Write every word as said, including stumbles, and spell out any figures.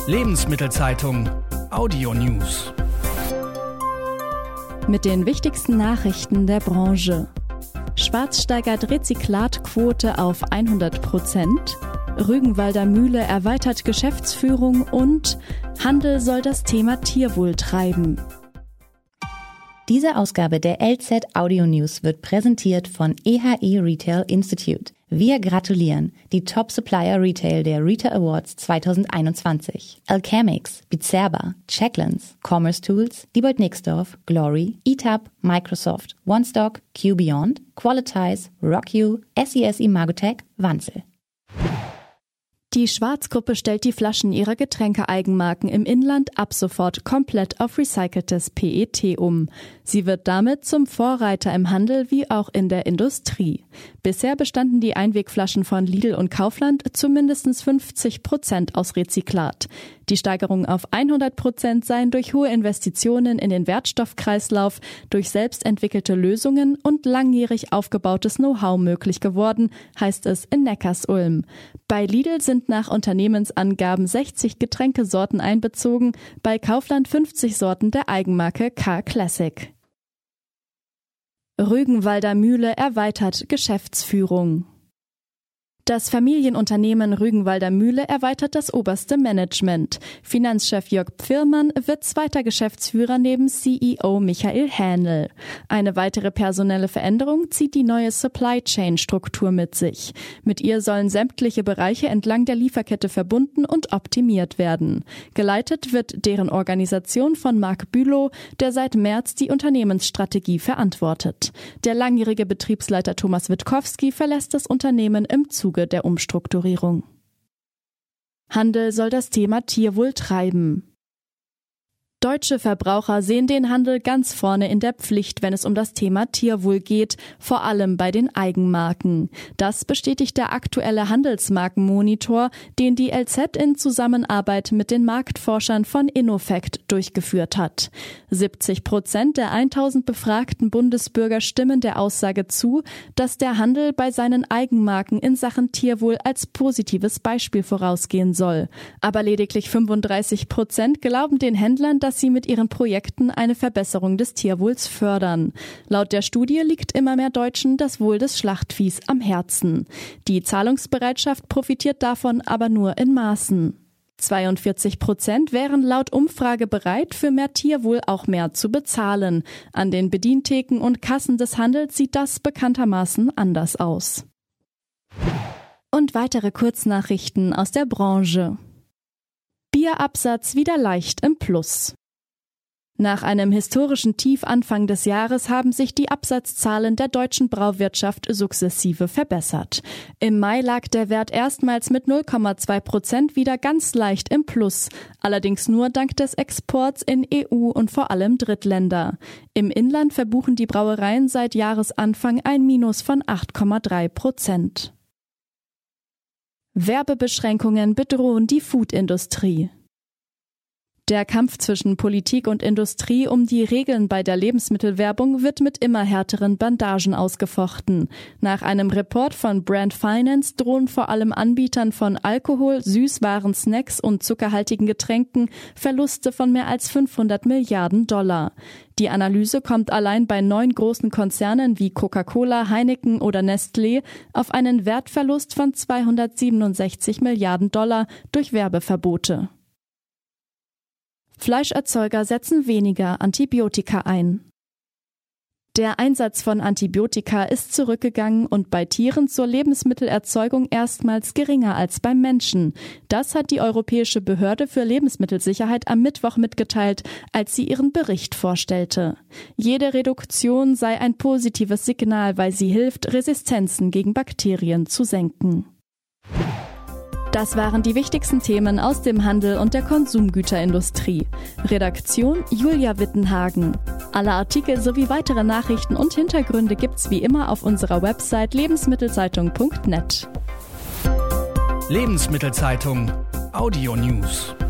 Lebensmittelzeitung Audio News. Mit den wichtigsten Nachrichten der Branche. Schwarz steigert Rezyklatquote auf hundert Prozent. Rügenwalder Mühle erweitert Geschäftsführung und Handel soll das Thema Tierwohl treiben. Diese Ausgabe der L Z Audio News wird präsentiert von E H E Retail Institute. Wir gratulieren, die Top Supplier Retail der Retail Awards zwanzig einundzwanzig. Alchemix, Bizerba, Checklands, Commerce Tools, Diebold Nixdorf, Glory, E T A B, Microsoft, OneStock, QBeyond, Qualitize, RockU, S E S Imagotech, Wanzel. Die Schwarz-Gruppe stellt die Flaschen ihrer Getränke-Eigenmarken im Inland ab sofort komplett auf recyceltes P E T um. Sie wird damit zum Vorreiter im Handel wie auch in der Industrie. Bisher bestanden die Einwegflaschen von Lidl und Kaufland zu mindestens fünfzig Prozent aus Rezyklat. Die Steigerung auf hundert Prozent seien durch hohe Investitionen in den Wertstoffkreislauf, durch selbstentwickelte Lösungen und langjährig aufgebautes Know-how möglich geworden, heißt es in Neckarsulm. Bei Lidl sind nach Unternehmensangaben sechzig Getränkesorten einbezogen, bei Kaufland fünfzig Sorten der Eigenmarke K-Classic. Rügenwalder Mühle erweitert Geschäftsführung. Das Familienunternehmen Rügenwalder Mühle erweitert das oberste Management. Finanzchef Jörg Pfirmann wird zweiter Geschäftsführer neben C E O Michael Hähnel. Eine weitere personelle Veränderung zieht die neue Supply Chain Struktur mit sich. Mit ihr sollen sämtliche Bereiche entlang der Lieferkette verbunden und optimiert werden. Geleitet wird deren Organisation von Marc Bülow, der seit März die Unternehmensstrategie verantwortet. Der langjährige Betriebsleiter Thomas Witkowski verlässt das Unternehmen im Zuge der Umstrukturierung. Handel soll das Thema Tierwohl treiben. Deutsche Verbraucher sehen den Handel ganz vorne in der Pflicht, wenn es um das Thema Tierwohl geht, vor allem bei den Eigenmarken. Das bestätigt der aktuelle Handelsmarkenmonitor, den die L Z in Zusammenarbeit mit den Marktforschern von Innofact durchgeführt hat. siebzig Prozent der tausend befragten Bundesbürger stimmen der Aussage zu, dass der Handel bei seinen Eigenmarken in Sachen Tierwohl als positives Beispiel vorausgehen soll. Aber lediglich fünfunddreißig Prozent glauben den Händlern, dass sie mit ihren Projekten eine Verbesserung des Tierwohls fördern. Laut der Studie liegt immer mehr Deutschen das Wohl des Schlachtviehs am Herzen. Die Zahlungsbereitschaft profitiert davon aber nur in Maßen. zweiundvierzig Prozent wären laut Umfrage bereit, für mehr Tierwohl auch mehr zu bezahlen. An den Bedientheken und Kassen des Handels sieht das bekanntermaßen anders aus. Und weitere Kurznachrichten aus der Branche. Bierabsatz wieder leicht im Plus. Nach einem historischen Tief Anfang des Jahres haben sich die Absatzzahlen der deutschen Brauwirtschaft sukzessive verbessert. Im Mai lag der Wert erstmals mit null Komma zwei Prozent wieder ganz leicht im Plus, allerdings nur dank des Exports in E U und vor allem Drittländer. Im Inland verbuchen die Brauereien seit Jahresanfang ein Minus von acht Komma drei Prozent. Werbebeschränkungen bedrohen die Foodindustrie. Der Kampf zwischen Politik und Industrie um die Regeln bei der Lebensmittelwerbung wird mit immer härteren Bandagen ausgefochten. Nach einem Report von Brand Finance drohen vor allem Anbietern von Alkohol, Süßwaren, Snacks und zuckerhaltigen Getränken Verluste von mehr als fünfhundert Milliarden Dollar. Die Analyse kommt allein bei neun großen Konzernen wie Coca-Cola, Heineken oder Nestlé auf einen Wertverlust von zweihundertsiebenundsechzig Milliarden Dollar durch Werbeverbote. Fleischerzeuger setzen weniger Antibiotika ein. Der Einsatz von Antibiotika ist zurückgegangen und bei Tieren zur Lebensmittelerzeugung erstmals geringer als beim Menschen. Das hat die Europäische Behörde für Lebensmittelsicherheit am Mittwoch mitgeteilt, als sie ihren Bericht vorstellte. Jede Reduktion sei ein positives Signal, weil sie hilft, Resistenzen gegen Bakterien zu senken. Das waren die wichtigsten Themen aus dem Handel und der Konsumgüterindustrie. Redaktion Julia Wittenhagen. Alle Artikel sowie weitere Nachrichten und Hintergründe gibt's wie immer auf unserer Website lebensmittelzeitung punkt net. Lebensmittelzeitung Audio News.